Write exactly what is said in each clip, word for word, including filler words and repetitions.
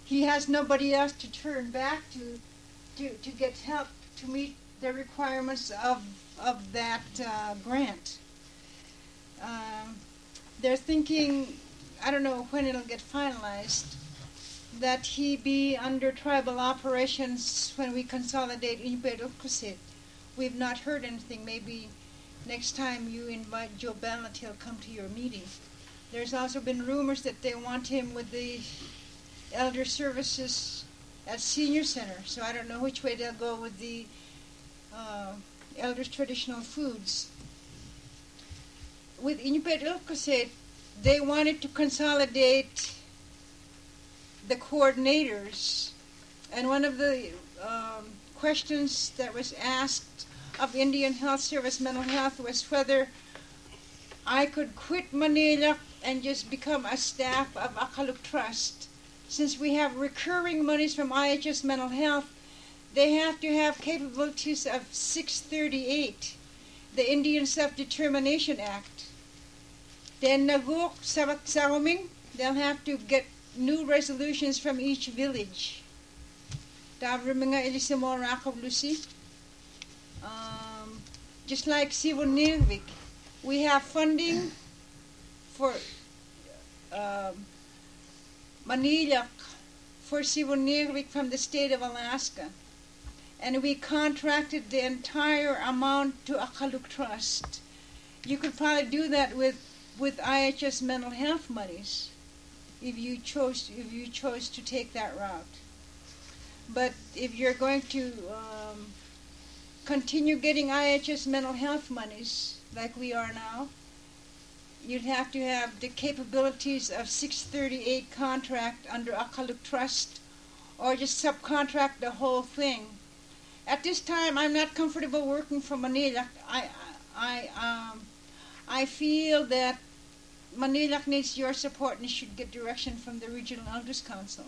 he has nobody else to turn back to to, to get help to meet the requirements of, of that uh, grant. Um, they're thinking, I don't know when it'll get finalized, that he be under tribal operations when we consolidate Inupiat Ukkusit. We've not heard anything. Maybe next time you invite Joe Ballot, he'll come to your meeting. There's also been rumors that they want him with the elder services at Senior Center. So I don't know which way they'll go with the uh, elders' traditional foods. With Inupiat Ukkusit, they wanted to consolidate the coordinators. And one of the um, questions that was asked of Indian Health Service Mental Health was whether I could quit Manila and just become a staff of Akaluk Trust. Since we have recurring monies from I H S Mental Health, they have to have capabilities of six thirty-eight, the Indian Self-Determination Act. Then Naguk Sabat Sauming, they'll have to get new resolutions from each village. Um, just like Sivunilvik, we have funding for um, Manila for Sivunilvik from the state of Alaska. And we contracted the entire amount to Akaluk Trust. You could probably do that with, with I H S mental health monies if you chose if you chose to take that route. But if you're going to um, continue getting I H S mental health monies like we are now, you'd have to have the capabilities of six thirty-eight contract under Akaluk Trust, or just subcontract the whole thing. At this time, I'm not comfortable working for Manila. I, I, um, I feel that Manila needs your support and should get direction from the Regional Elders Council.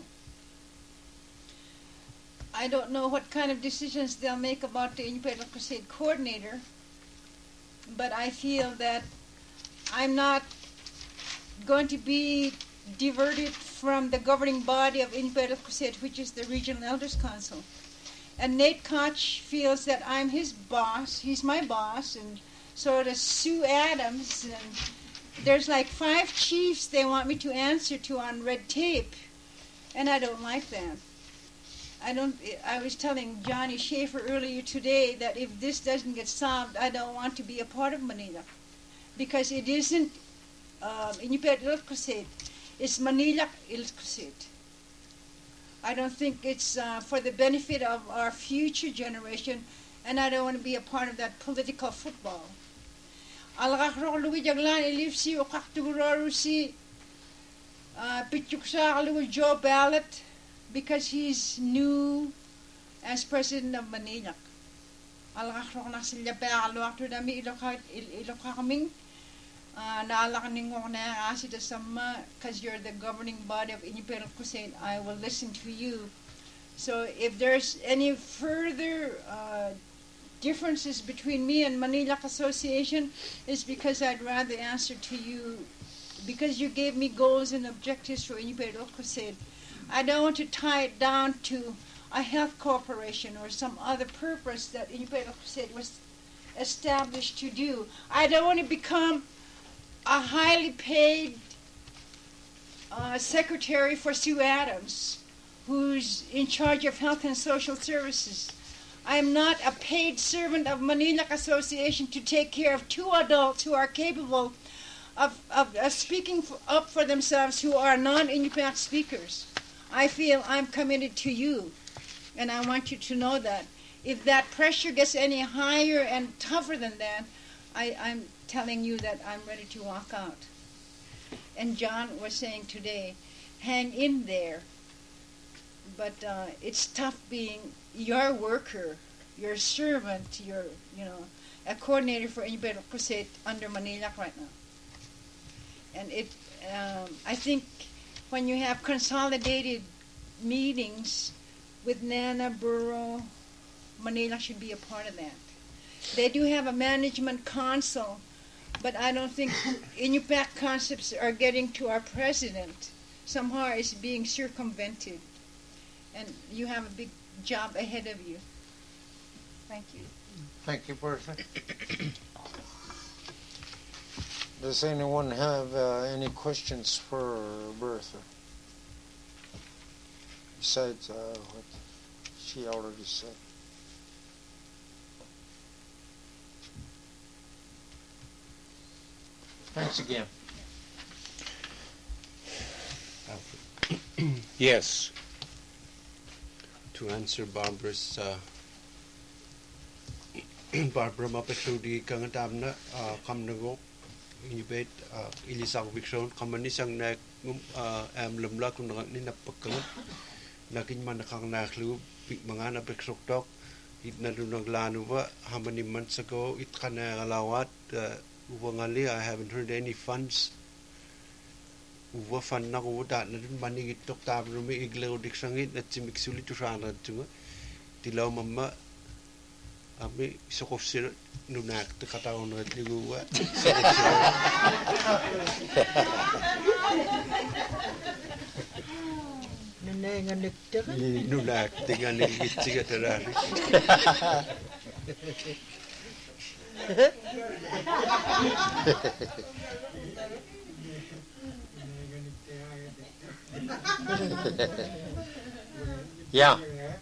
I don't know what kind of decisions they'll make about the Inupiat Crusade coordinator, but I feel that I'm not going to be diverted from the governing body of Inupiat Crusade, which is the Regional Elders Council. And Nate Koch feels that I'm his boss. He's my boss, and so does Sue Adams. And there's like five chiefs they want me to answer to on red tape, and I don't like that. I don't. I was telling Johnny Schaefer earlier today that if this doesn't get solved, I don't want to be a part of Manila, because it isn't um, Inupiat Ilocos. It's Manila Ilocos. I don't think it's uh, for the benefit of our future generation, and I don't want to be a part of that political football. Alakro Louis Jaglan Elifsi Okakturusi Pichuksa Joe Ballot, because he's new as president of Manila. Alakro Nasilya Balo after the Ilokaming. Because you're the governing body of Inupiat Crusade, I will listen to you. So if there's any further uh, differences between me and Manila Association, it's because I'd rather answer to you, because you gave me goals and objectives for Inupiat Crusade. I don't want to tie it down to a health corporation or some other purpose that Inupiat Crusade was established to do. I don't want to become a highly paid uh, secretary for Sue Adams, who's in charge of health and social services. I am not a paid servant of Manila Association to take care of two adults who are capable of, of, of speaking for, up for themselves, who are non-Inupiat speakers. I feel I'm committed to you, and I want you to know that. If that pressure gets any higher and tougher than that, I, I'm telling you that I'm ready to walk out. And John was saying today, hang in there. But uh, it's tough being your worker, your servant, your, you know, a coordinator for Inupiat Crusade under Manila right now. And it, um, I think when you have consolidated meetings with Nana, Burro, Manila should be a part of that. They do have a management council, but I don't think Inupiat concepts are getting to our president. Somehow it's being circumvented. and you have a big job ahead of you. Thank you. Thank you, Bertha. Does anyone have uh, any questions for Bertha? Besides uh, what she already said. Thanks again. Yes. To answer Barbara's uh, Barbara mapasudi kang tamna kam nago inibet ilisak vikson kamani sang nak am lemla kun ni napakang nakin man kang naklu pik mga na peksok tok it na dunag lanu ba how many months ago it kana galawat uwangali I haven't heard any funds uwa fan na ko da na dun mani tok tab rumi iglo dik sangit na chimik suli tu sana tunga tilaw mamma ami sokofsir nunak te kataon na ligu wa Nanenganik ta ka nunak dengan gitsi ka tarari Yeah.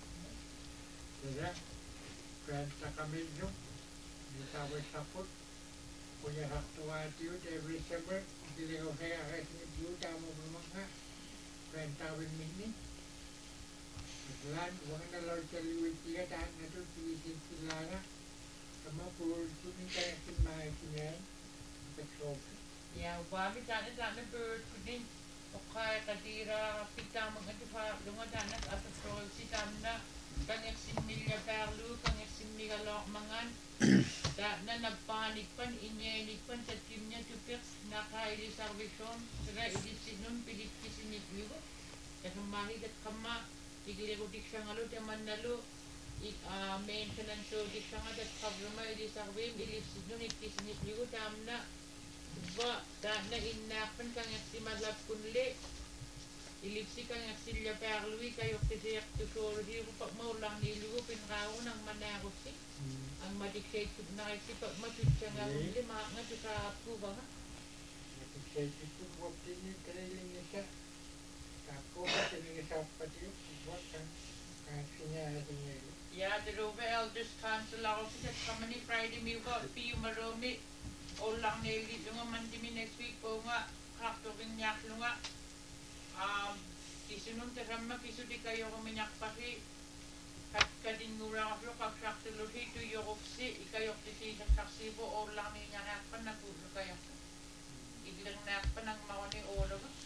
Granta Camino, Nitawa Sapot, punya hak tua itu every summer, jadi kalau saya akan itu tamu bermakna, Granta Winmini, Lan, wangan kalau cari dia dan itu di sini lana, sama puluh itu ni saya kena punya, petrol. Ya, wabi sana sana bird kuning, okai kadira kita mengenai dengan anak atau petrol si tamna. Kang eksimilya perlu, kang eksimilya lokmangan, da na napanikpan, inyenikpan sa timnya tupiks, nakaili sarvison, sira idisinon, pilit kisinikligo, kasumahid at kama, igiligo dik siya ngalo, taman nalo, maintenance o dik siya nga, at kabrama ilisarvim, ilisinon, ikisinikligo, tamna, ba, da na inakpan, kang eksimalap kunli, ilipsi kang aksilya perlui kayo kasi aktusoro hiru pag maulang nilugo pinrao ng manarusi ang madiksay na kasi pag matutsa nga uli mga nga sa apuba nga madiksay ito huwag din yung trailing niya ako ba tinig sa patio huwag kang kasi niya niya ya the Rove Elders Council ako kasi kamani Friday may ko piyo maromi ulang nili nga mandimi next week ko nga kakto kinyak nga Um, kisunong terama kisudi kayo kuminyak pasi kat kadin ngurang aflo kaksak tuluhi tu yorofsi ikayok tisi saksibo o lang niya nakpan na pulo kayo iglang nakpan ang mawani olo ba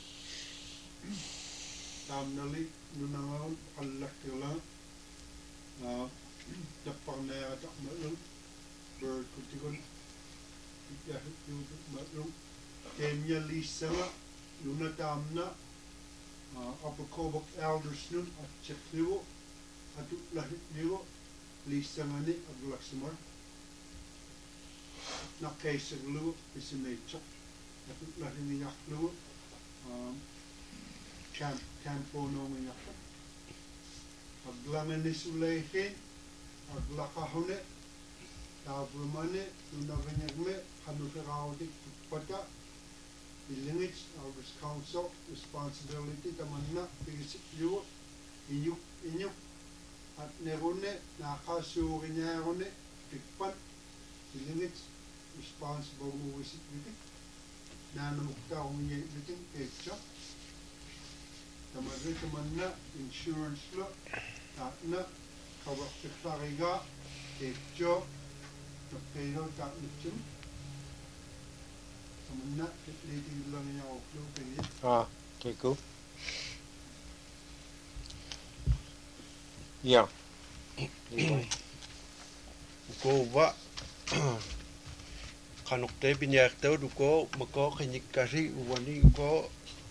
tamnali nunangaw allak tila na tapang na yata malung bird kutikon ikahit yung malung kenya lisala Luna tamna Upper Kobok Elders nun at Chekliwo at lahit liwo lisangani aglaksumar na kaisag liwo isimetsak at lahit niyak liwo camp campo nong niyak aglangan isulehin aglakahone tabrumane lunaganyagme kanukarawadik pata Ilingits Elders Council responsibility tamanna pigisip liwo inyuk inyuk at nerone nakasuri niya rone tikpan ilingits responsible uwisit bitik nanamukta umiya biting ekcha tamadre tamanna insurance lo tatna kawak tiklariga ekcho nakpero tatnichim Ah, okay, cool. Yeah. Ko wa kanok te binyak tau du ko mako kinik kasi wani ko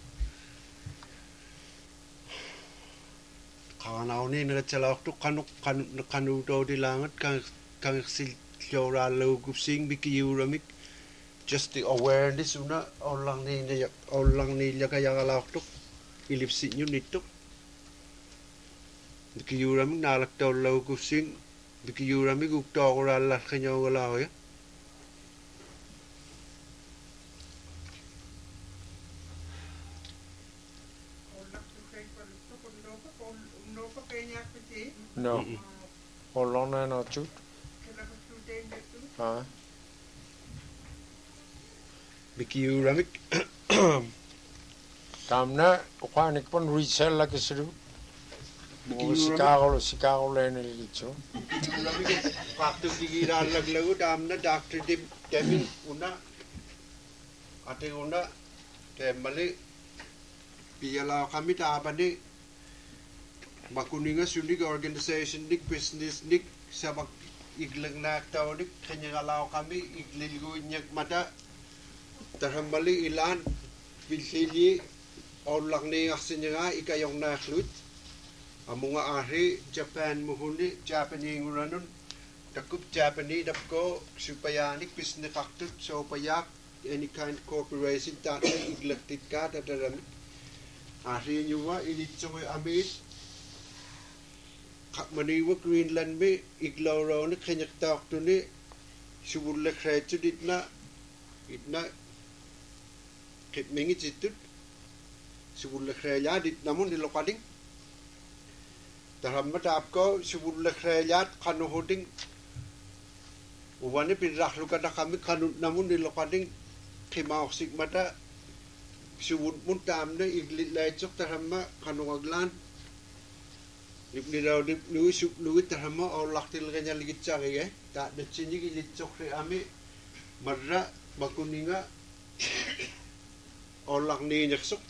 kanau ni na chalak tu kanok kan kanu do di langat kan kan sil jora lo gupsing bikiuramik just the awareness una orang ni orang ni jaga jaga lauk tu ilipsi nyu nituk Dikiyurami nalaktaw law kusing dikiyurami guktaw kanyaw galaw ya. No. Hold on and I'll shoot. Ah. Dikiyurami Tamna ukhanik pon resell la kisiru. Mo Chicago Chicago lane licho. Dikiyurami faktu digiran laglagu damna Doctor Dim Demin una ate una temali piyala kami tabani makuninga sunig organization nik business nik sabak iglang naktaw nik kanya galaw kami iglilgu nyak mata tarhambali ilan bilhili orang ni aksinya ikayong naklut amunga ahri Japan muhuni Japanese nguranun takup Japanese dapko supaya nik business kaktut so payak any kind corporation tak iglaktit ka tadaram ahri nyuwa ilitsoy amit maniwa Greenland me iglawraw ni kanyak tak tu ni subulla krechu ditna itna kit mengi jitut subulla kreya dit namun di lokading dalam mata apko subulla kreya kanu hoding uwane pinrah luka dah kami kanu namun di lokading kimau sik mata subut muntam ne iglit lecok dalam ma kanu aglan Nip ni daw nip nuwi sup nuwi tarama o laktil kanya ligit cari eh tak de cini gilit cokre ami marra bakuninga o lak ni nyaksok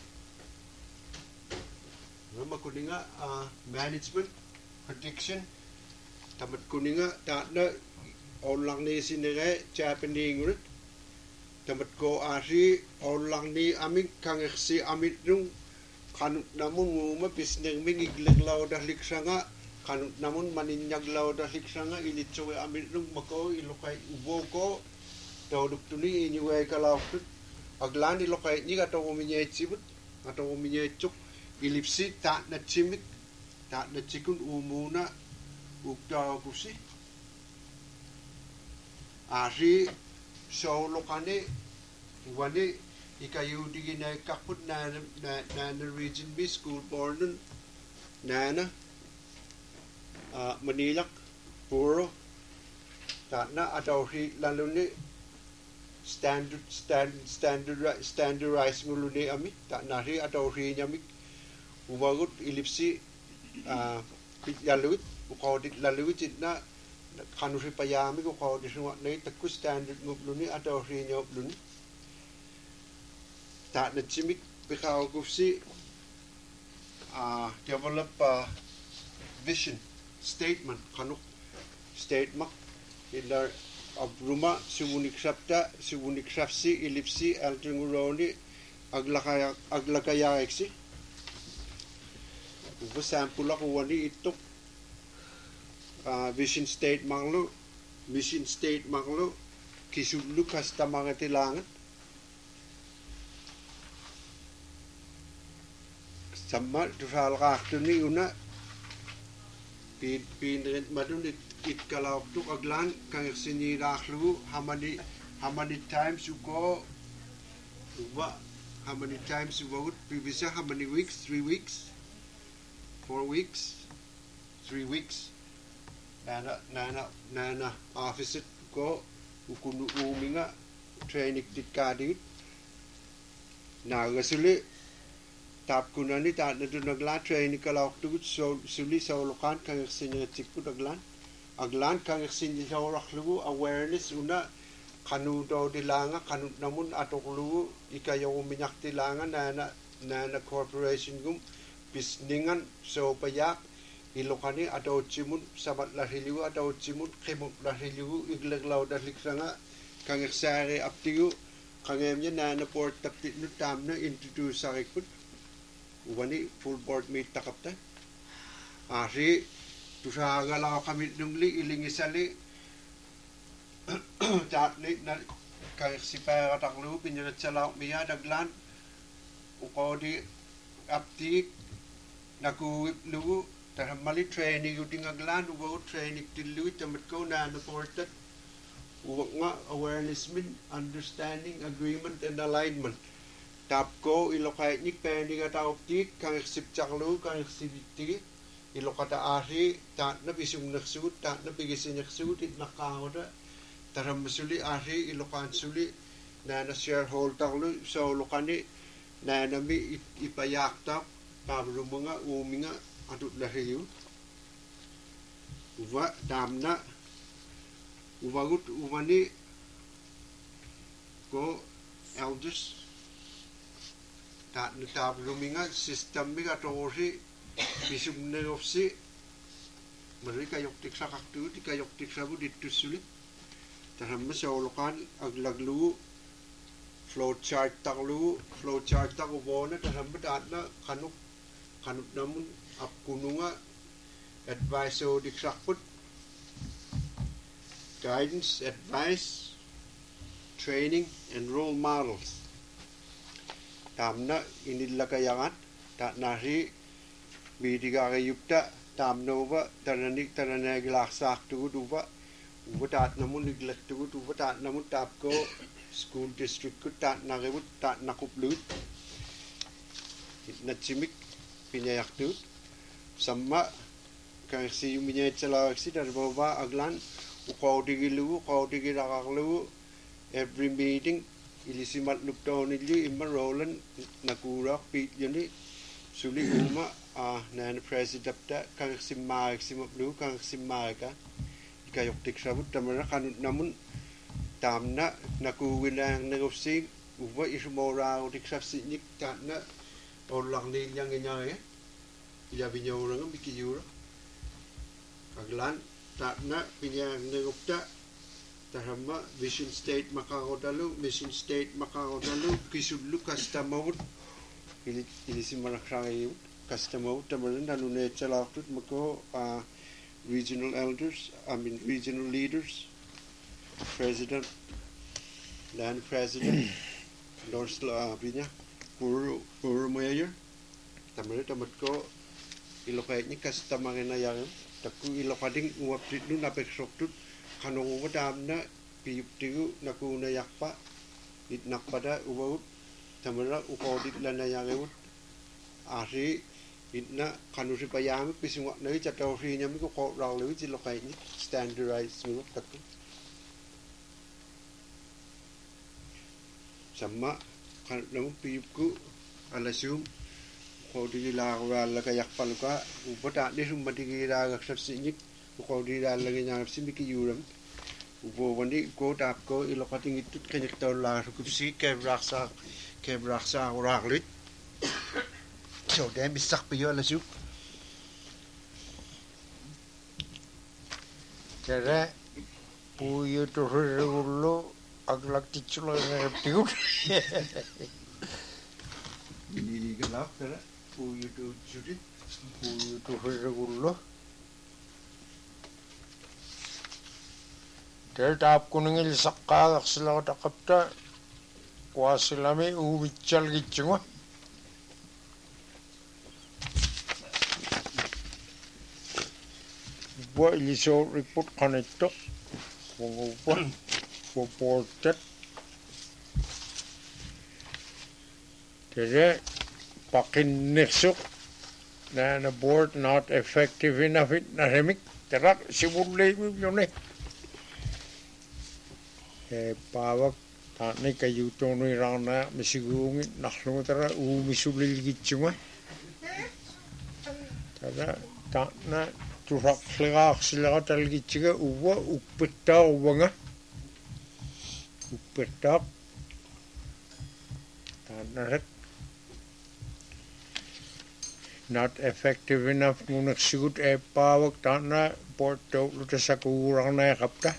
nama kuninga management prediction tamat kuninga tak na o lak ni sinere Japanese ngurit tamat ko ari o lak ni ami kangeksi amit nung kanut namun nguma bisneng mingigleg law dah liksanga kanut namun maninyag law dah liksanga ilitsoe amit nung mako ilokay ubo ko tawduk tuni inyuay kalaw tut aglan ilokay ni gato uminyay chibut gato uminyay chuk ilipsi ta na chimit ta na chikun umuna ukta kusi ari so lokane wani ikayu digi na kakput na na na region B school board na na uh, Manila puro ta na ataw ri lalo ni standard stand standard standardized ngulu ni ami ta na ri ataw ri nyami uwagut ilipsi uh, yalut ukodit lalut na kanu ri payami ko kodit wa na takku standard ngulu ni ataw ri nyop lun tak na chimik bikaw gufsi uh, develop uh, vision statement kanuk statement ila abruma subunik sapta subunik sapsi ilipsi altunguroni aglakaya aglakaya eksi ubo sampula ko wani itok uh, vision statement lo mission statement lo kisublu kasta mga tilangan sama dusal kaktu ni una pin pin madun it kalau tu aglan kang sini raklu how many how many times you go what how many times you vote previous how many weeks three weeks four weeks three weeks nana nana nana office ko ukunu uminga training ditkadit na gasuli tap kunani ta na tu nagla training kalau tu so suli so lokan kang sini cikku aglan aglan kang sini so raklu awareness una kanu do dilanga kanu namun atoklu ikayo minyak dilanga na na na corporation gum bisningan so payak ilokani atau cimun sabat lahiliu atau cimun khemuk lahiliu igleglaw daliksanga kang sare aptiu kangemnya na na port tapit nu tamna introduce sakikut wani full board meet takapta ari tusaga law kami nungli ilingisali tatli na kay sipaya taklu pinjat salaw miya daglan ukodi apti naku lu Tara mali training uting aglan uwa training tilu tamat ko na naportat uwa nga awareness min understanding agreement and alignment tap ko ilokay ni pendi ka taoptik kang sip chaklu kang sibiti ilokata ari ta na bisung naksut ta na bigisin naksut it nakawda tara masuli ari ilokan suli na na shareholder lu so lokani na nami ipayakta pablo mga uminga adut lahiyu uwa damna uwagut umani ko elders ta na pablo mga system mga tosi bisum negopsi mari kayok tik sakaktu di kayok tik sabu ditusuli tahamma solokan aglaglu flow chart taklu flow chart tak ubona tahamma tatna kanuk kanuk namun apkununga advice o diksakput guidance advice training and role models tamna inilla kayangan ta nari bidiga kayupta tamnova taranik taranag laksak tu duba uba tat namun niglak tu duba tat namun tapko school district ku tat nakibut tat nakuplut natsimik pinyayak tu sama kasi minyay chalawak si darbaba aglan ukaw digilu ukaw digirakaklu every meeting ilisimat luptaw nilyo ima rolan nakurak pit yun suli uma ah na president ta kang simag simaplu kang simaga kayok tik sabut tamara kanut namun tamna nakuwilang negosing uwa isumora tik sabsinik tatna orang ni yang nyai ya binyorang bikiyura aglan tatna pinyang negopta tahama vision state makagodalu mission state makagodalu kisudlu kastamawut ili ili simarakrangayu kastamawut tamaran dalune chalakut mako uh, regional elders I mean regional leaders president land president dorsla pinya puru puru mayor tamaran tamatko ilokay ni kastamangena yang taku ilokading uaptit nu napek soktut kanong wadam na piyuptigu nakuna yakpa itnak pada uwaut tamara ukodit lana yangewut ari itna kanusi payami pisungak nai chatawri nyami ko ko raw lewi cilokay ni standardized ngulok taku sama kan namu piyupku alasum ko digila wala kayak paluka ubata ni sumbadigira gaksarsinik ko dira lagi nyarap simiki yuram ubo wandi ko tap ko ilokating itut kenyek taw la kupsi ke raksa ke raksa raklit so dem bisak piyo la sup kere puyo to regulo aglak tichulo ngertiut ini gelap kere puyo to judit puyo to regulo Delta ap kuningil sakka sila takapta wasilami uwichal gitchunga Buat iliso report kanito Buat reported Jadi pakin nesuk na na board not effective enough it na remik terak sibulay mo yun eh eh pawak tani kayu tono irana misigungit naklong tara u misulil gitchunga tara tana turak sila sila tal gitchiga uwa upetta uwanga upetta tana ret not effective enough ngunak sigut eh pawak tana porto luta sakurang na kapta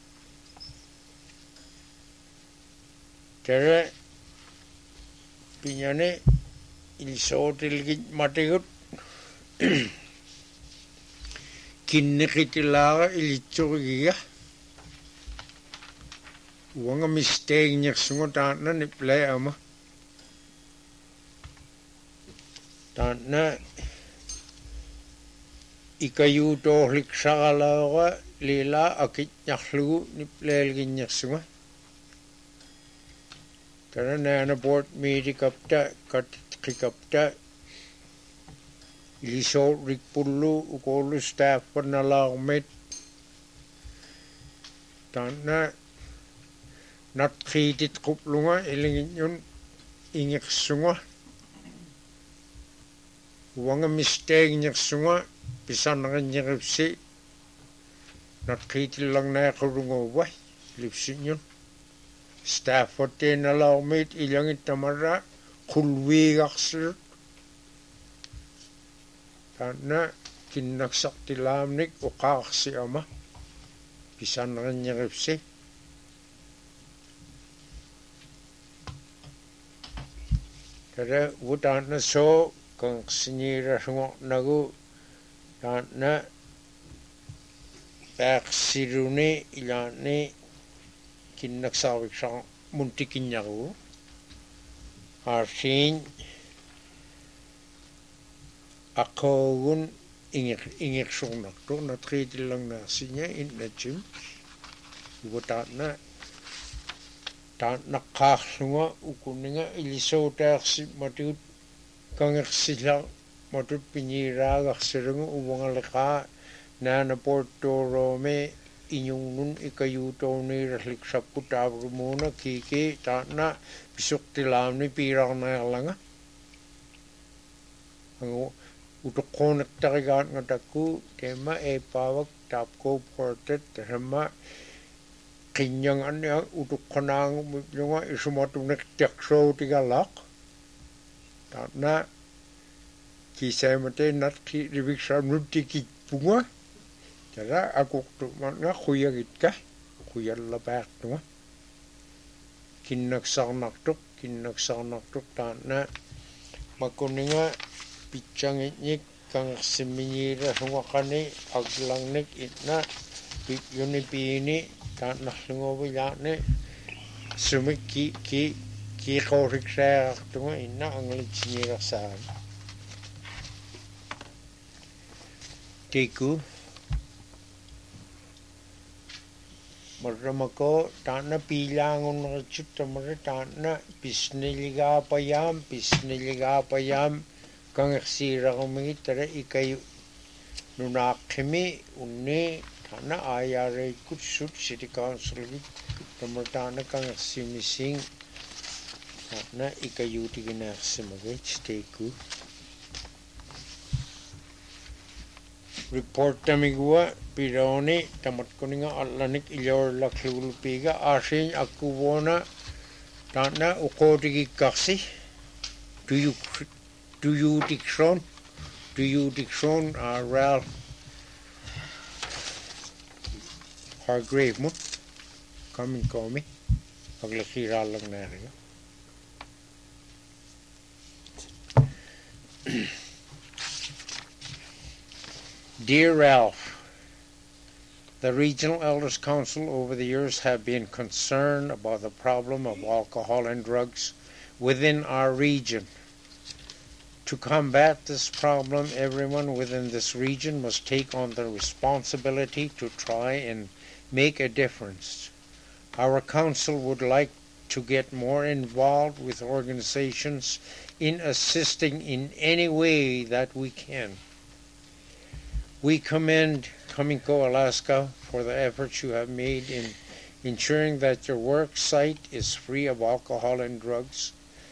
Tere pinyane ilsotil git mategut kinne kitilaga ilitsugiga wanga mistake nyak sungo tana ni play ama tana ikayuutoorlik saqalaora lila akitnarlugu niplaalginnersunga tara naana board meeting kapta katikapta iliso rikpullu ukollu staff panalaarmit tanna natqiitit quplunga ilinginnun ingirsunga uanga mistake-ngersunga pisanaqinnyeripsi natqiitillarnaaqulunguuvai lipsinnun staff-otteenalaarmiit ilangittamara qulviigarsilut taanna kinnaksartilaamnik uqaarsiama pisanaqinnyeripsi tada utaanna soo kanqsingiirasungornagu taanna paaqqsiluni ilaanni kinnaksaaviksaq muntikinnarugu aarsiin aqoogun ingir ingirsuurnartu natriitillarnaarsiña innatsim utaanna taannaqqaarlunga ukunninga ilisootaarsi matut kangersila matut piniraagarsilungu uvangaleqaa naana portoroome inyungnun ikayuutoorniirallik sappu taavurumuuna kiiki taanna pisuqtilaamni piirarnaerlanga angu utuqqooneqtarigaatngatakku teema eepaavak taapkoo portet tasamma qinyanganni utuqqanaangumipluga isumatuneqtiaqsootigalaq taanna kiisaimate natki riviksaamnuttikitpunga tara akuqtumanga quyagitka quyallapaaqtunga kinnaksarnartuq kinnaksarnartuq taanna makuninga pitsangiñik kangersimmiñiirasungaqani aglangnik itna pityunipiini taannarlunguvilaani sumik ki ki kiiqauriksaaqartunga inna anglitsingiilersaani tiku marramako taanna piilaangunneritsut tamara taanna pisniligaapayam pisniligaapayam kangersiiraqumigit tara ikayu nunaaqqimi unni taanna aayaaraikut sut city councilgit tamara taanna kangersimising taanna ikayuutigineersimagit tiku report tamigua pironi tamatkuninga allanik ilorlaklulupiga asin akuvona taanna uqootigikkarsi tuyu tuyuutikson tuyuutikson uh, Ralph Hargrave mut kamin komi aglakiraallangnaaria Dear Ralph, the Regional Elders Council over the years have been concerned about the problem of alcohol and drugs within our region. To combat this problem, everyone within this region must take on the responsibility to try and make a difference. Our council would like to get more involved with organizations in assisting in any way that we can. We commend Cominco Alaska for the efforts you have made in ensuring that your work site is free of alcohol and drugs.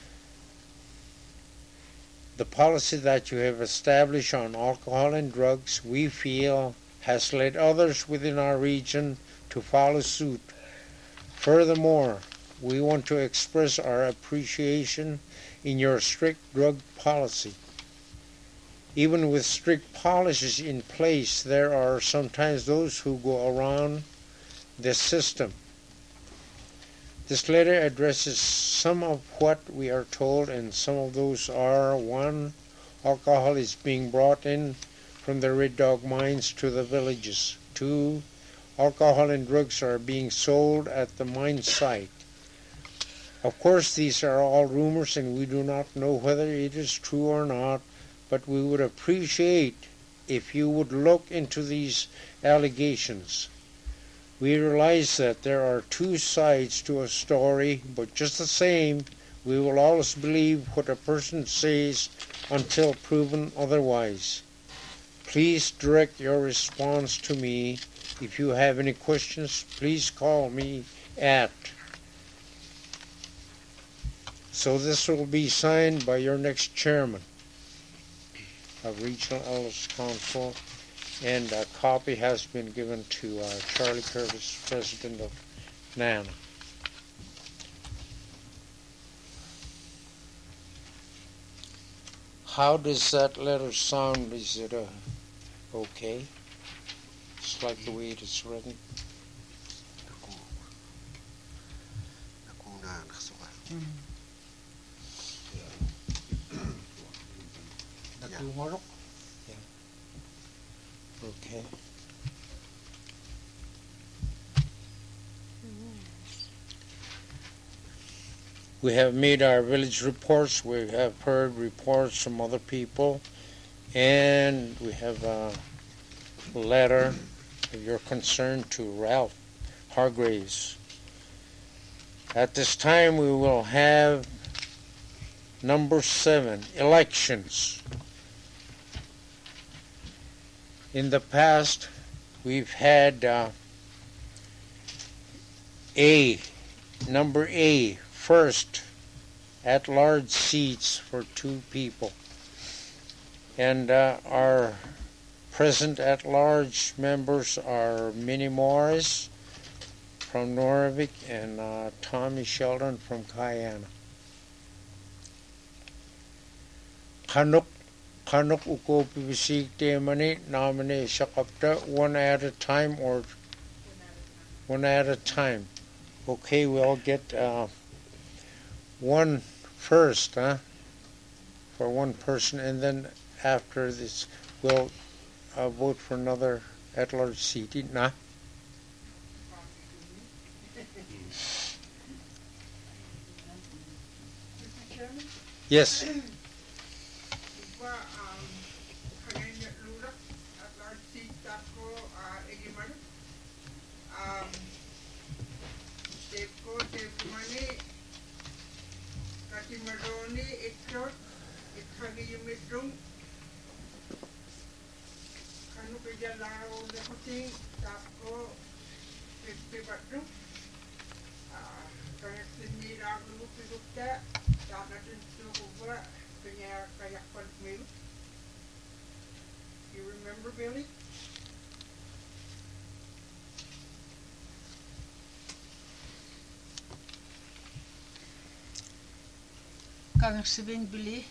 The policy that you have established on alcohol and drugs, we feel, has led others within our region to follow suit. Furthermore, we want to express our appreciation in your strict drug policy. Even with strict policies in place, there are sometimes those who go around the system. This letter addresses some of what we are told, and some of those are: one, alcohol is being brought in from the Red Dog mines to the villages. Two, alcohol and drugs are being sold at the mine site. Of course, these are all rumors, and we do not know whether it is true or not, but we would appreciate if you would look into these allegations. We realize that there are two sides to a story, but just the same, we will always believe what a person says until proven otherwise. Please direct your response to me. If you have any questions, please call me at. So this will be signed by your next chairman of Regional Elders Council, and a copy has been given to uh, Charlie Curtis, President of NANA. How does that letter sound? Is it uh, okay? Just like the way it is written? Yeah. Okay. We have made our village reports. We have heard reports from other people, and we have a letter of your concern to Ralph Hargraves. At this time, we will have number seven, elections. In the past, we've had uh, A, number A, first at-large seats for two people. And uh, our present at-large members are Minnie Morris from Norvik and uh, Tommy Sheldon from Guyana. Kanuk Kanuk uko pibisig temani nominate shakapta one at a time or one at a time. Okay, we'll get uh, one first, huh? For one person, and then after this, we'll uh, vote for another at-large seat. Nah. Yes. Maroni, ikot, ikhagi yumidrum. Kanu kejalao lekoting, tako, fifty badrum. Kaya sini ragu pidukta, taka tinsu kuba, kanya kayak pantmil. You remember, Billy? Kang sabing bili.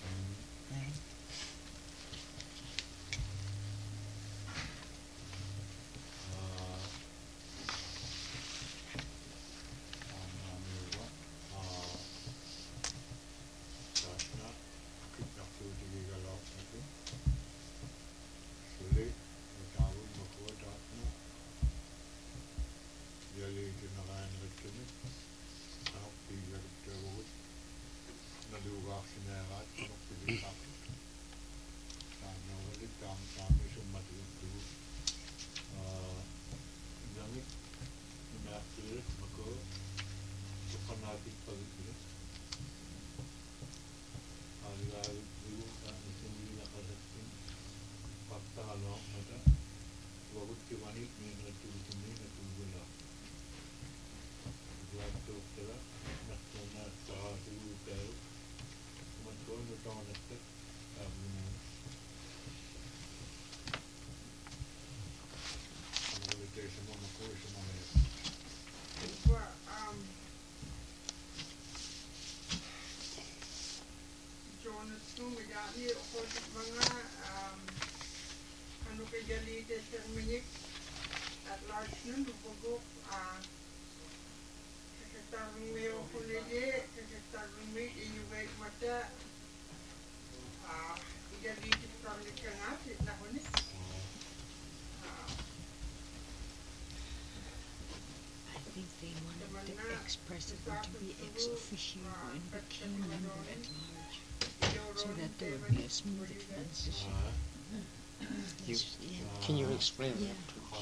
At large nun bugok ah kakatarong mayo kulili kakatarong may inyuway mata ah igalitit karlik ka nga sit na kunis I think they wanted the ex-president to be ex officio and became member at large, so that there would be a smooth transition. you Yeah. can you explain Yeah. that to us?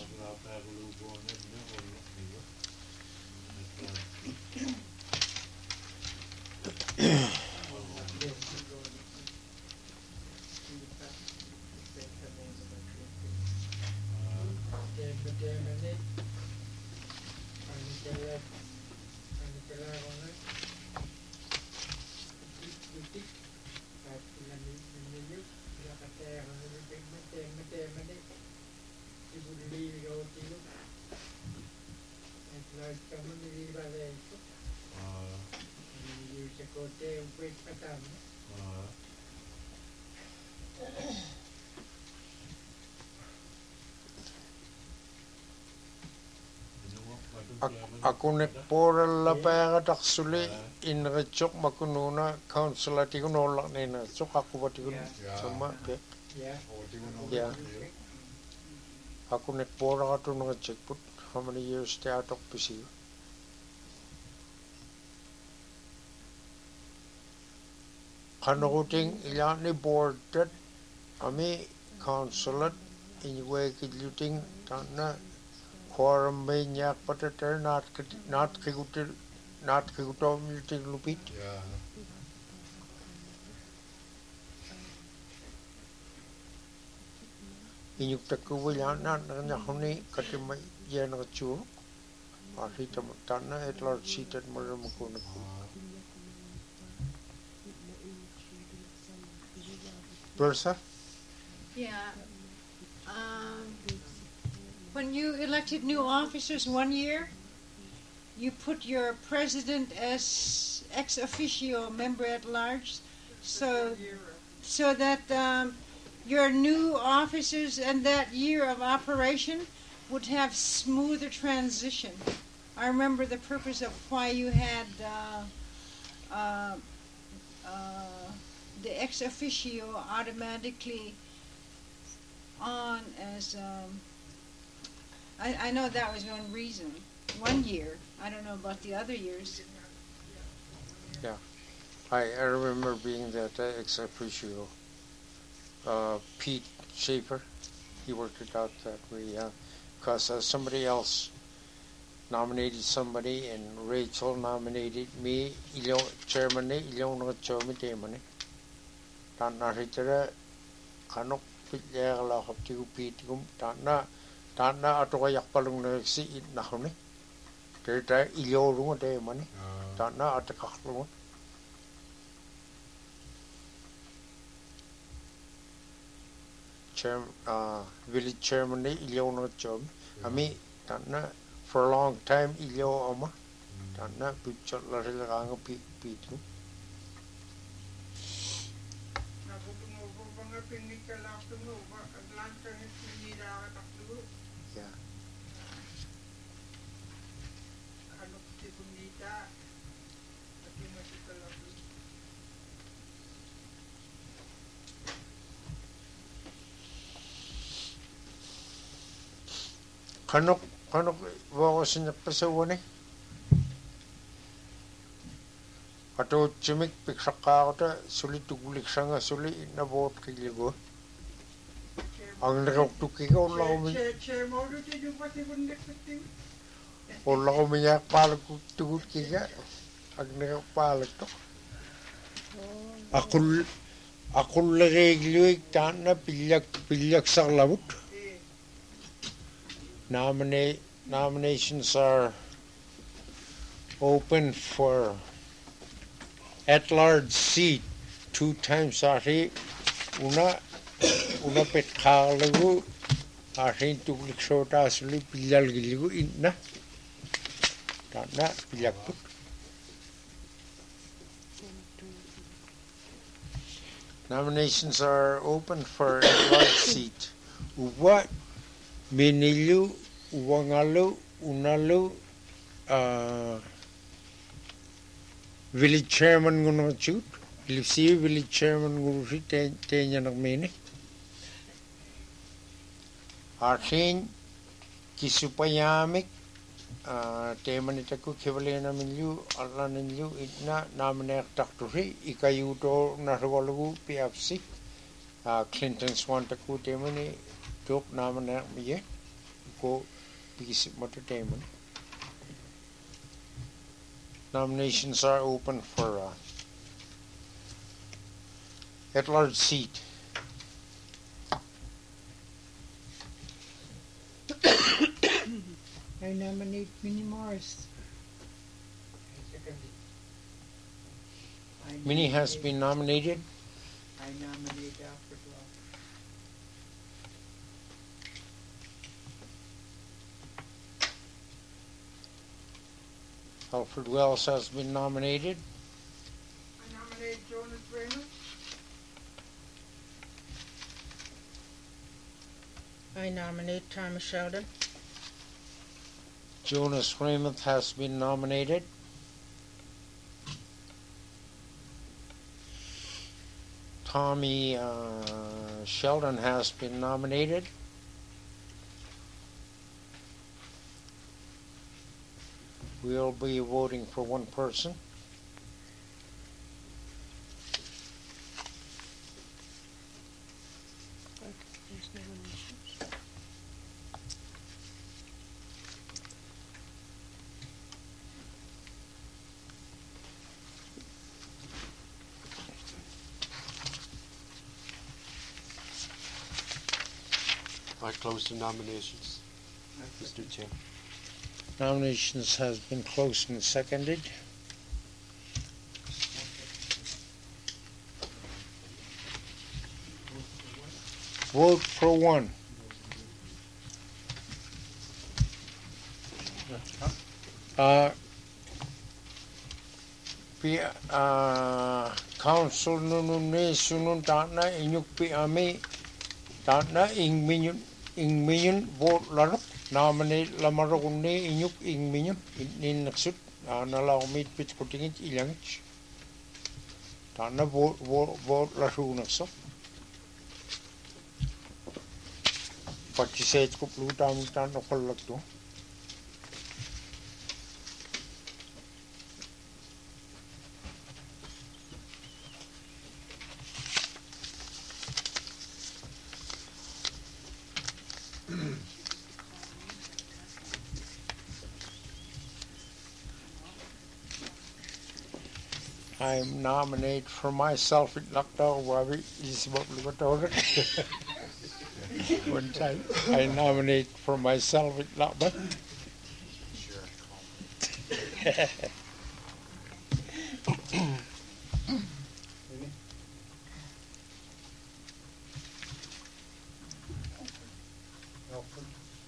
Akunek poral la panga taksuli in rechok makununa council atikun olak nena sok aku batikun sama ke ya akunek pora atu nang check put how many years they out of P C U kanoguting ilani board that ami council in way kiluting tana quorum banyak patater not not kigutil not kigutom meeting lupit Yeah. inyuk takuwilan na na huni katimay yan ang chu ahita tana et large seated mara makuna Bersa Yeah. Um, when you elected new officers one year, you put your president as ex officio member at large, so so that um, your new officers and that year of operation would have smoother transition. I remember the purpose of why you had uh, uh, uh, the ex officio automatically on as um, I, I know that was one reason. One year. I don't know about the other years. I, I remember being that uh, ex officio uh, Pete Schaefer he worked it out that way because uh, somebody else nominated somebody and Rachel nominated me ilo chairman ni ilo na chairman temane tan na hitera kanok pitya la hopti ku Pete kum tan na tan na ato yak palung na si na hone teta ilo runga temane tan na atakak runga chairman uh village chairman ni ilo na chairman ami tan na for a long time ilo ama tan na picture la ri la nga pi pi tu yeah kanok kanok wa sinya pasawane ato chimik piksaka ta suli tugulik sanga suli na bot kiligo ang nakok tukiga ulla umi ulla umi yak palak tugut kiga ang nakok palak to akul akul regluik tan na pilyak pilyak sarlavut Nominate, nominations are open for at-large seat two times ari una una pet khalagu ari tuklik shota asli pilal giligu inna tana pilakut nominations are open for at-large seat what Minilu, Uwangalu, Unalu, uh, village chairman gonna shoot. Lipsi village chairman gonna shoot ten yanak mini. Arhin kisupayamik uh, temanitaku kivalena minlu alaninlu itna namanek takturi ikayuto narwalu P F C uh, Clinton Swantaku temani Tuk Namanak Miye. Go Peace Entertainment. Nominations are open for uh, at-large seat. I nominate Minnie Morris. Second, I Minnie has nominate- been nominated. I nominate Alfred Law. Alfred Wells has been nominated. I nominate Jonas Raymond. I nominate Thomas Sheldon. Jonas Raymond has been nominated. Tommy uh, Sheldon has been nominated. We'll be voting for one person. There's nominations. I close the nominations, Mister Chair. Nominations has been closed and seconded. Vote for one. Uh, pi uh, council nomination nun tana inyuk pi ami tana ing minun ing minun vote larap nominate lamarokunne inyuk ing minun in naksut nalaw mit pit kutingit ilang tana vote vote vote laru nakso participate ko pluta mi tana kolak to. I nominate for myself in Lakdao Wabi is what we were told. One time I nominate for myself in Lakdao. Alfred.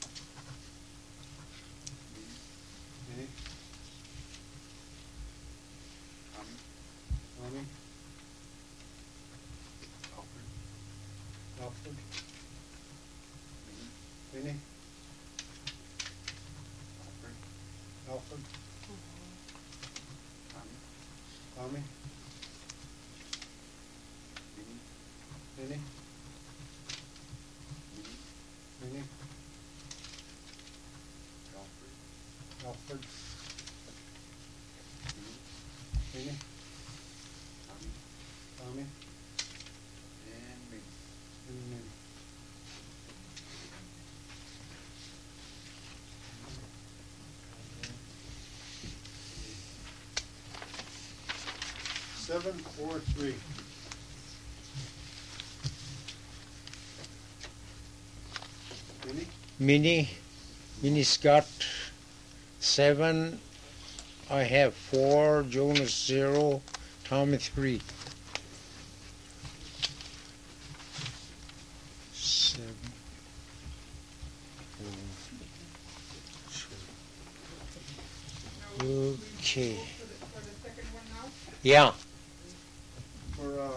Minnie. Tommy. Alfred. Alfred. Minnie. Alfred. Alfred. Tommy. Tommy. Minnie. Minnie. Alfred. Alfred. Minnie. Tommy. Tommy. And me. And me. Seven, four, three. Minnie? Minnie, Minnie's got seven. I have four. Jonas zero. Tommy three. Seven. four, Okay. For the second one now? Yeah. For, uh,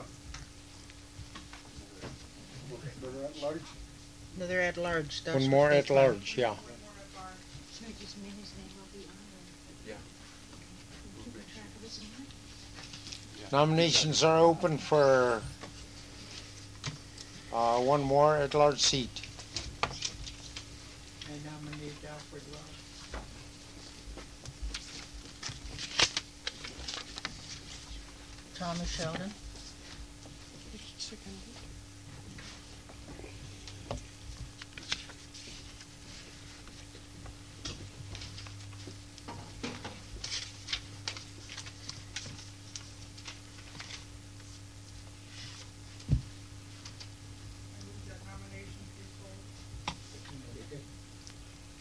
for at large? Another at large. That's One what more they at call it. large. Yeah. So just Minnie's name will be on there. Yeah. Keep track of his name. Nominations are open for uh, one more at large seat. I nominate Alfred Law. Thomas Sheldon.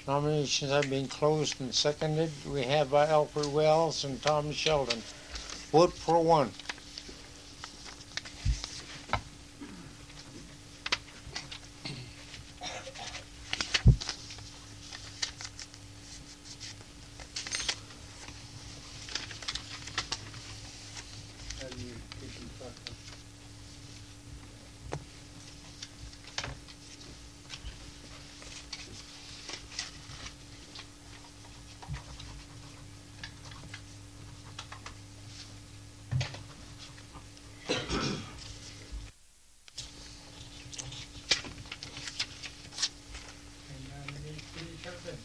Nominations have been closed and seconded. We have by Alfred Wells and Thomas Sheldon. Vote for one. I nominate Billy Sheldon.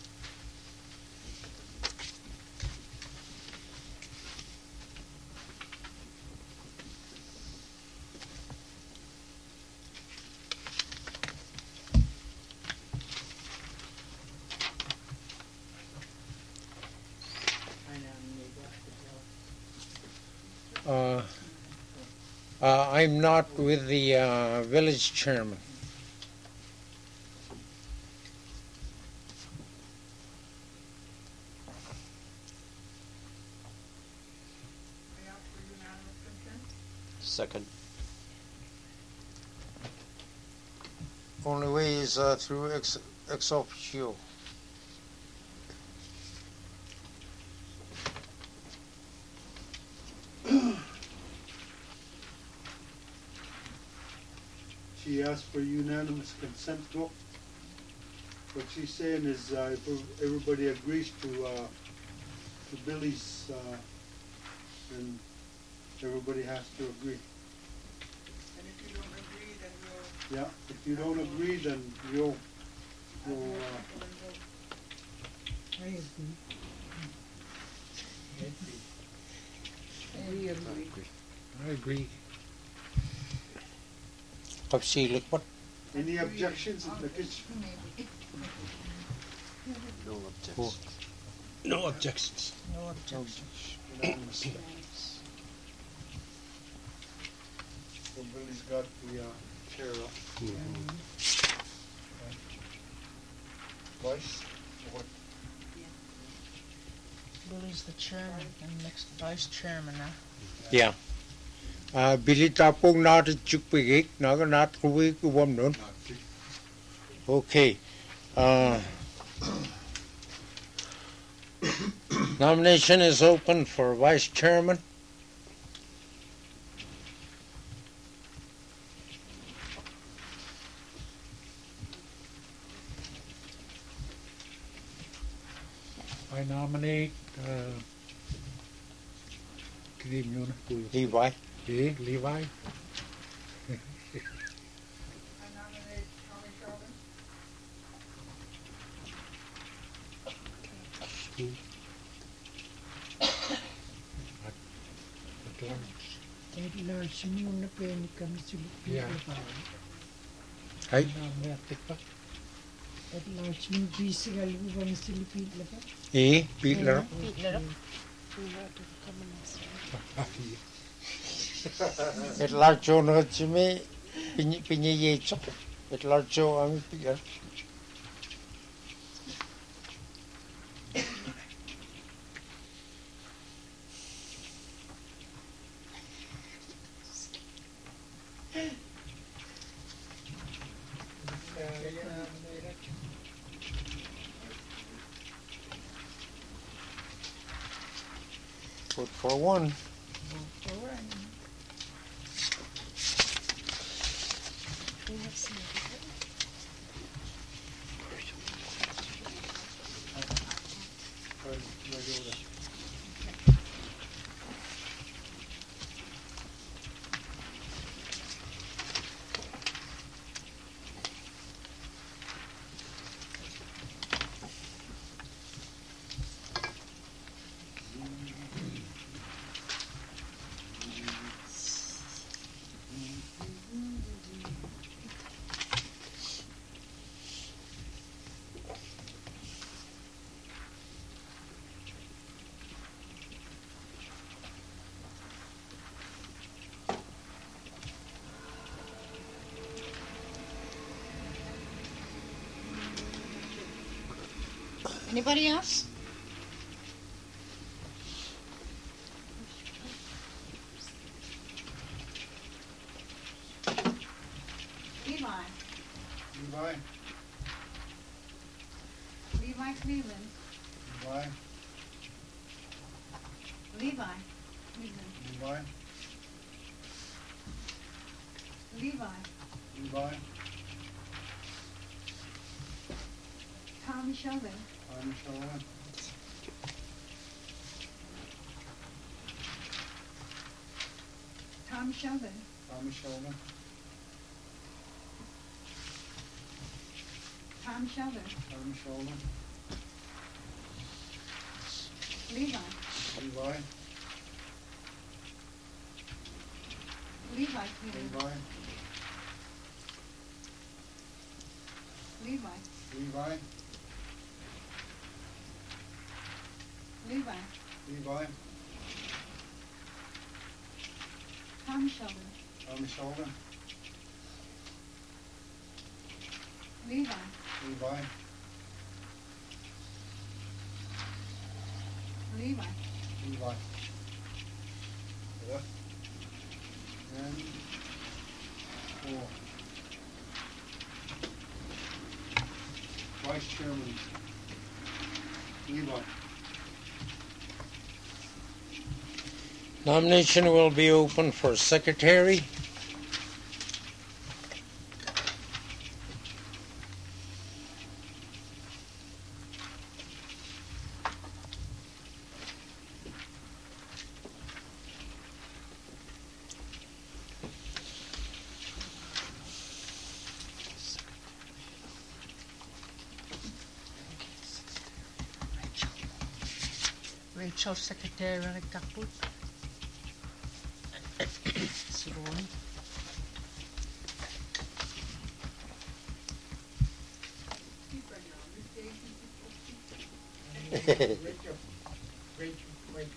Uh, uh, I'm not with the uh, village chairman. Second. Only way is uh, through ex, ex officio. She asked for unanimous consent vote. What she's saying is uh, if everybody agrees to, uh, to Billy's, uh, then everybody has to agree. And if you don't agree, then we'll. Yeah, if you don't agree, then you'll, you'll, uh, I agree. We agree. I agree. Kapsilik what? any objections in the kitchen? No objections. No objections. No objections. Unanimous. So Billy's got the, uh, chair up. Vice, or what? Billy's the chairman and next vice chairman now. Yeah. Uh, Billy tapong not chukpigik, naga not kuwi kuwam nun. Okay. Uh, nomination is open for vice chairman. I nominate, uh, Kim yun, Levi. eh, Levi. I nominate Tommy Sheldon. Kahit large muna penny kami silipin. Yeah. Ay. Nominated pa. Kahit large muna busy ka lupa kami silipin lapat. Eh, Peter. Et larcho no chime pinyi pinyi yecho. Et larcho ami Peter. Vote for one. Anybody else? Levi. Levi, Levi Cleveland. Levi, Levi Cleveland. Levi, Levi. Levi, Tommy Sheldon. I'm Sheldon, Tom Sheldon. Tommy Sheldon, Tom Sheldon. Tommy Sheldon, Levi. Levi, Levi Cleveland. Levi, Levi. Levi, Levi. Levi, Tom Sheldon. Tommy Sheldon, Levi. Levi, Levi. Levi. Yeah. And four. Vice Chairman, Levi. Nomination will be open for secretary. Rachel Secretary Kaput. Sironi. Rachel, Rachel, wait.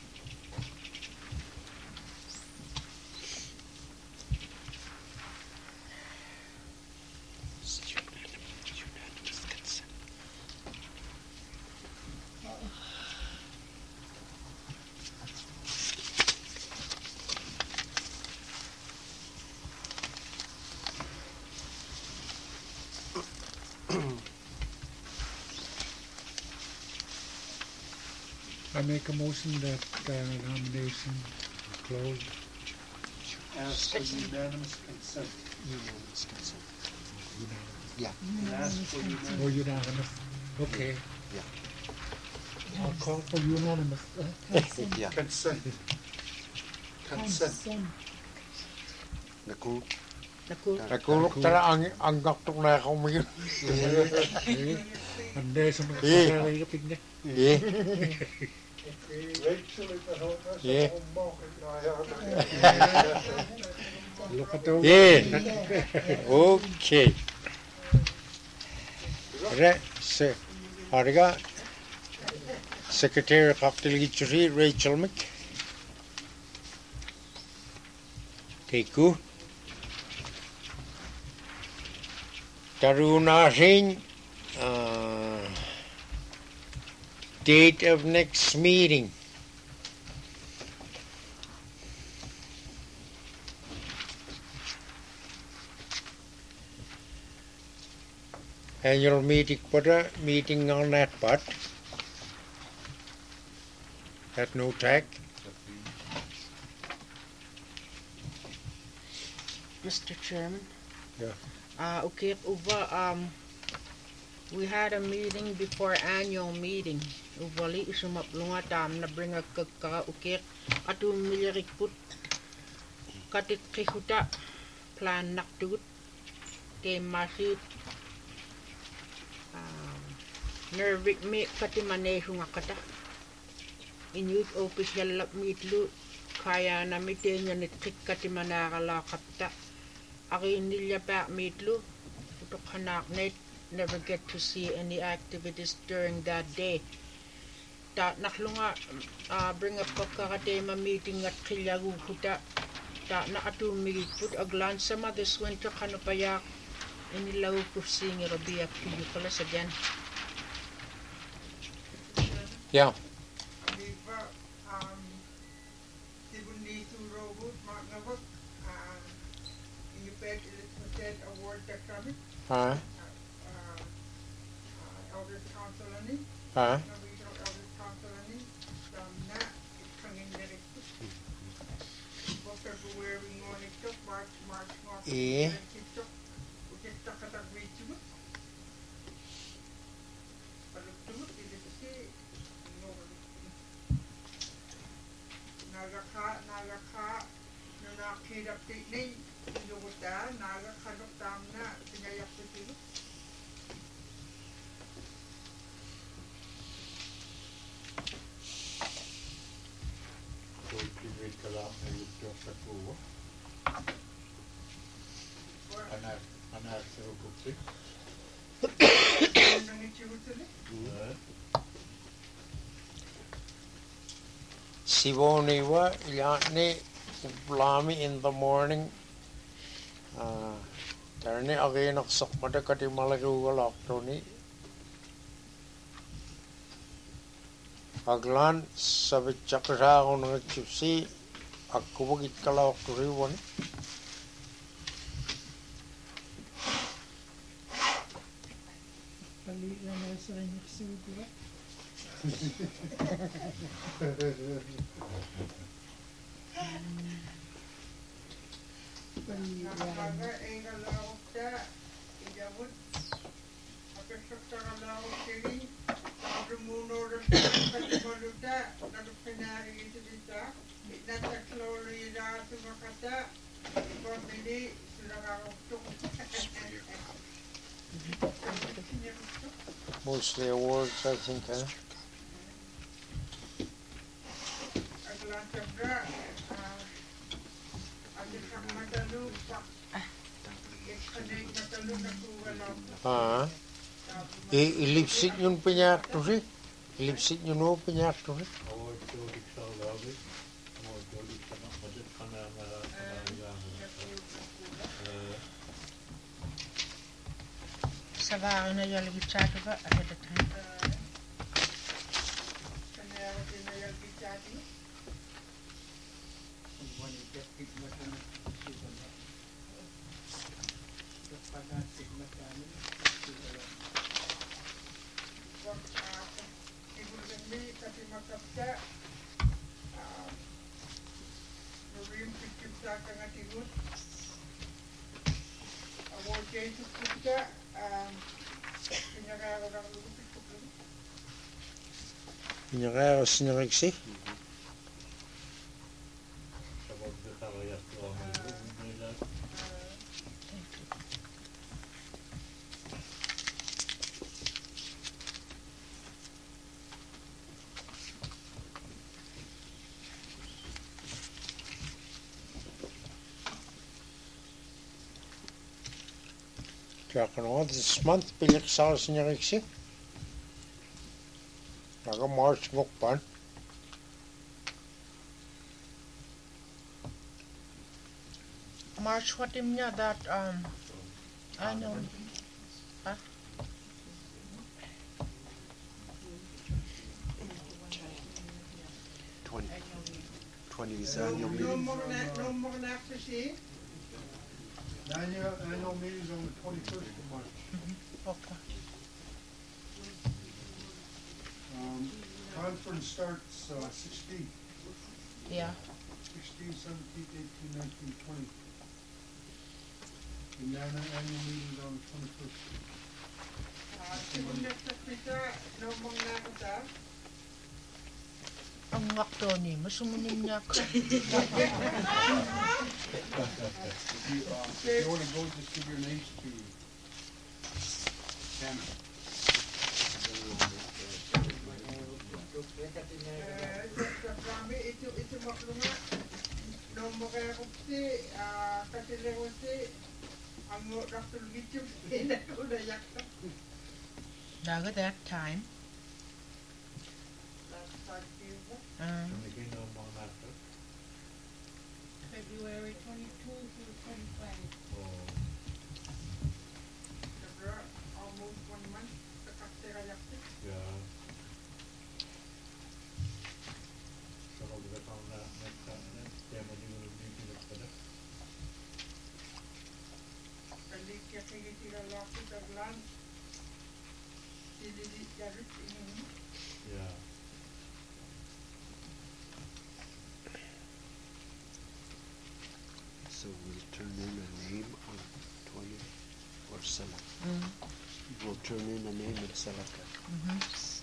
I make a motion that uh, nomination closed. Ask for unanimous consent. Unanimous consent. And ask for unanimous. Oh, unanimous. Okay. Yeah. I'll call for unanimous. Uh, Yeah. Consent. Consent. Naku. Naku. Nakulok tala ang ang gaktok na ako mo yun. Ande sa mga Eh. kasaray kapig niya. Yeah. Rachel, if I hold us, Yeah. I'll mock it. I have Look at the Yeah. Okay. Re, se, harga. Secretary Kaptilgituri Rachel Mc. Teku. Taruna Singh. Uh, date of next meeting. Annual meeting, put a meeting on that part. At no tag. Mister Chairman. Yeah. Uh, okay, over, um, we had a meeting before annual meeting. Uvali isumaplunga tam na bring a kaka okay atu milirik put katit kihuta plan naktut te masit um, nervik me katimane hunga kata inyut official lap mitlu kaya na mitenya ni tik katimana kala kapta aki nilya pa mitlu utok hanak net never get to see any activities during that day. Ta naklunga uh, bring up kakatema meeting at kilyagu huta ta nakatu put a glance sama this winter kanapayak inilaw kusing rabia piyukalas again. Yeah. Aliva, um, Tibundi to Robot, Mark um, you bet it award the coming, Huh? uh, Elders Council on it, Huh? Elders Council on it, from that, it's coming very quick. February morning, March, March, March, Eh. TikTok, we just talk about reach to it. But look to it, it is a say, no, Nagaka, Nagaka, Nanaki, the picnic, you go down, Nagaka, Tamna, Sinayak to you. Anak anak serupukti. Sivoniwa ilyani ublami in the morning. Uh, Tarni again aksak madakati malagugal aktoni. Aglan sabit chakra ako ng chipsi. Ako wagit kala akturiwan. Palit na nasa rin yung sugo. Nakaga ay galawak ta, ijabot, apesok ta galawak kiri, pagumuno rin pagmaluta, nagpinari ito dita, itataklori na sumakata, pamili, sila kakuktok. Mostly awards, I think, huh? Aglan sabra, agak matalu, ikanay matalu na kuwalaw. Ah. I ilipsit yun pinyak to si. Ilipsit yun o pinyak to si. Award to Dixal Lobby. Award to Dixal Budget kana na Sabah na yung lagi-chat ko ahead of time. Kanya tinayag bichati. Ibu kami kasi makapta, Marim Pikipta kang atigot, award kayo tukta, pinagagawa ng lupit ko. Pinyakaya o sinariksi. Sabag na talayas to ang nila. Kaya ka naman, this month, pilik sa sinariksi. Naga March ngokpan. March what him niya that um I know. Huh? twenty, twenty is No, annual no meeting. more na, no more na to see. Annual, annual meeting's on the twenty-first of March. Okay. Um, conference starts, uh, sixteen, Yeah. sixteen, seventeen, eighteen, nineteen, twenty. And then the annual meeting's on the twenty-first. Simulat sa pita, no more na ko ta. Ang wakto ni, masumunin niya ako. If you, uh, if you wanna go, just give your names to Hannah. Sa kami, ito, ito maklunga. No more kaya ko si, katilewa si, ang mo rasul gitu, ina ko na yakta. Daga that time. Last five years. Um, Naging na mga nato. February twenty-two through twenty-five. Oh. Almost one month, sa kakte kayakte. Yeah. kaya tira laki taglan. Dili jarit ini. Yeah. So we'll turn in a name on twenty or Salak. Mm. We'll turn in a name at Salaka. Mhm.